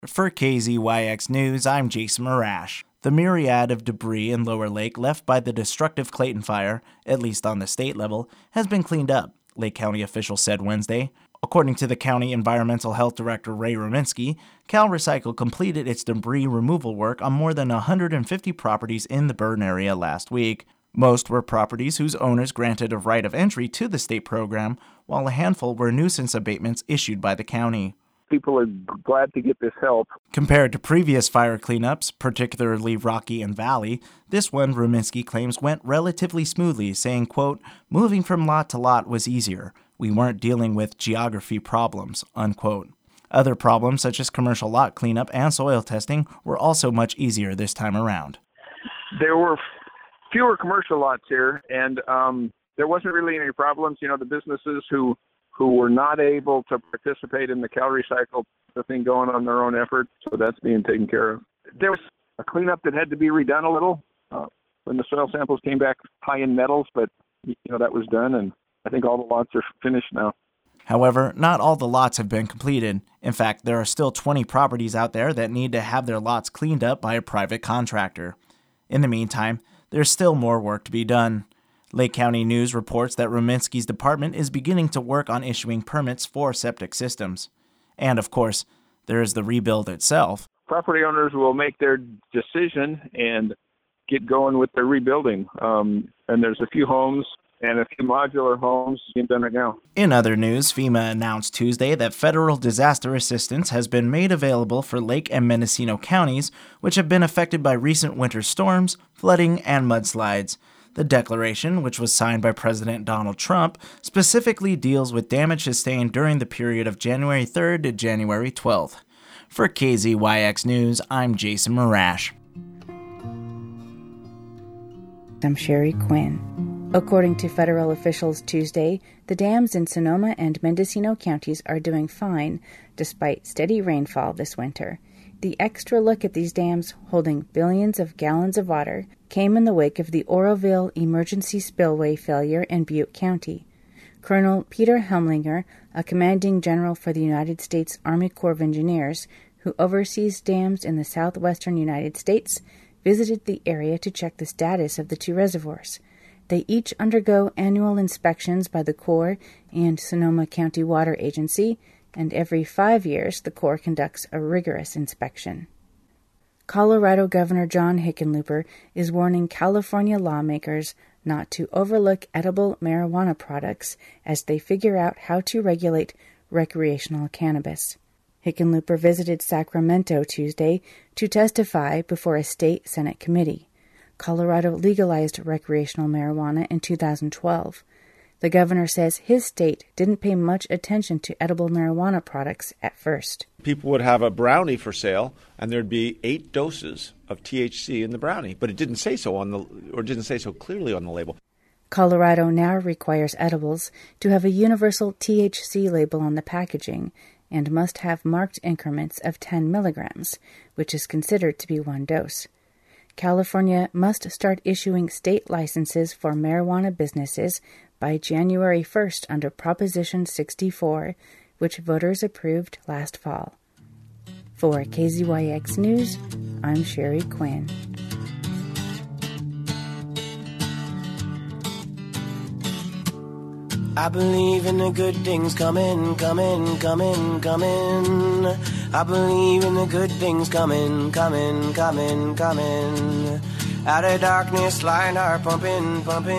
For KZYX News, I'm Jason Marash. The myriad of debris in Lower Lake left by the destructive Clayton fire, at least on the state level, has been cleaned up, Lake County officials said Wednesday. According to the County Environmental Health Director Ray Rominsky, Cal Recycle completed its debris removal work on more than 150 properties in the burn area last week. Most were properties whose owners granted a right of entry to the state program, while a handful were nuisance abatements issued by the county. People are glad to get this help. Compared to previous fire cleanups, particularly Rocky and Valley, this one, Rominsky claims, went relatively smoothly, saying, quote, "Moving from lot to lot was easier. We weren't dealing with geography problems," unquote. Other problems, such as commercial lot cleanup and soil testing, were also much easier this time around. There were fewer commercial lots here, and there wasn't really any problems. You know, the businesses who were not able to participate in the Cal Recycle thing going on their own effort, so that's being taken care of. There was a cleanup that had to be redone a little when the soil samples came back high in metals, but that was done, and I think all the lots are finished now. However, not all the lots have been completed. In fact, there are still 20 properties out there that need to have their lots cleaned up by a private contractor. In the meantime, there's still more work to be done. Lake County News reports that Rominsky's department is beginning to work on issuing permits for septic systems. And, of course, there is the rebuild itself. Property owners will make their decision and get going with their rebuilding. And there's a few homes and a few modular homes being done right now. In other news, FEMA announced Tuesday that federal disaster assistance has been made available for Lake and Mendocino counties, which have been affected by recent winter storms, flooding, and mudslides. The declaration, which was signed by President Donald Trump, specifically deals with damage sustained during the period of January 3rd to January 12th. For KZYX News, I'm Jason Marash. I'm Sherry Quinn. According to federal officials Tuesday, the dams in Sonoma and Mendocino counties are doing fine despite steady rainfall this winter. The extra look at these dams, holding billions of gallons of water, came in the wake of the Oroville emergency spillway failure in Butte County. Colonel Peter Helmlinger, a commanding general for the United States Army Corps of Engineers, who oversees dams in the southwestern United States, visited the area to check the status of the two reservoirs. They each undergo annual inspections by the Corps and Sonoma County Water Agency, and every 5 years the Corps conducts a rigorous inspection. Colorado Governor John Hickenlooper is warning California lawmakers not to overlook edible marijuana products as they figure out how to regulate recreational cannabis. Hickenlooper visited Sacramento Tuesday to testify before a state Senate committee. Colorado legalized recreational marijuana in 2012. The governor says his state didn't pay much attention to edible marijuana products at first. People would have a brownie for sale, and there'd be 8 doses of THC in the brownie, but it didn't say so didn't say so clearly on the label. Colorado now requires edibles to have a universal THC label on the packaging and must have marked increments of 10 milligrams, which is considered to be 1 dose. California must start issuing state licenses for marijuana businesses by January 1st under Proposition 64, which voters approved last fall. For KZYX News, I'm Sherry Quinn. I believe in the good things coming. I believe in the good things coming. Out of darkness, light are pumping.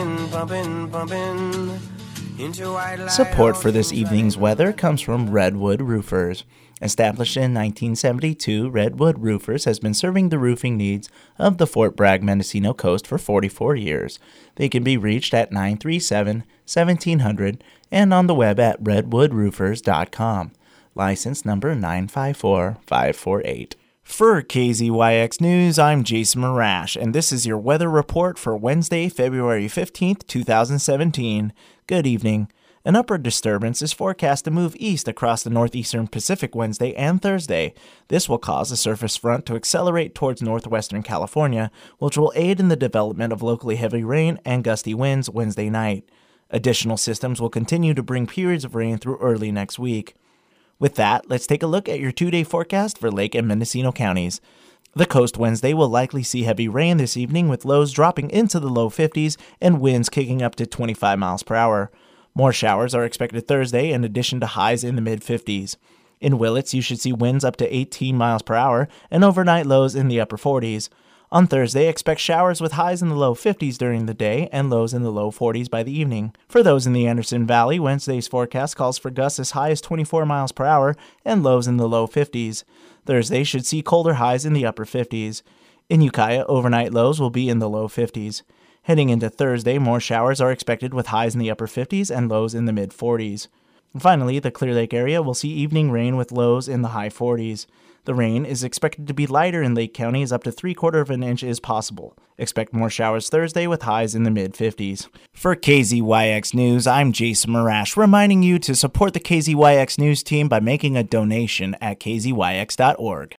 Into white light. Support for this evening's weather comes from Redwood Roofers. Established in 1972, Redwood Roofers has been serving the roofing needs of the Fort Bragg-Mendocino coast for 44 years. They can be reached at 937-1700 and on the web at redwoodroofers.com. License number 954548. For KZYX News, I'm Jason Marash, and this is your weather report for Wednesday, February 15th, 2017. Good evening. An upward disturbance is forecast to move east across the northeastern Pacific Wednesday and Thursday. This will cause a surface front to accelerate towards northwestern California, which will aid in the development of locally heavy rain and gusty winds Wednesday night. Additional systems will continue to bring periods of rain through early next week. With that, let's take a look at your 2-day forecast for Lake and Mendocino counties. The coast Wednesday will likely see heavy rain this evening with lows dropping into the low 50s and winds kicking up to 25 miles per hour. More showers are expected Thursday in addition to highs in the mid-50s. In Willits, you should see winds up to 18 miles per hour and overnight lows in the upper 40s. On Thursday, expect showers with highs in the low 50s during the day and lows in the low 40s by the evening. For those in the Anderson Valley, Wednesday's forecast calls for gusts as high as 24 miles per hour and lows in the low 50s. Thursday should see colder highs in the upper 50s. In Ukiah, overnight lows will be in the low 50s. Heading into Thursday, more showers are expected with highs in the upper 50s and lows in the mid 40s. And finally, the Clear Lake area will see evening rain with lows in the high 40s. The rain is expected to be lighter in Lake County as up to 3/4 of an inch is possible. Expect more showers Thursday with highs in the mid-50s. For KZYX News, I'm Jason Marash, reminding you to support the KZYX News team by making a donation at kzyx.org.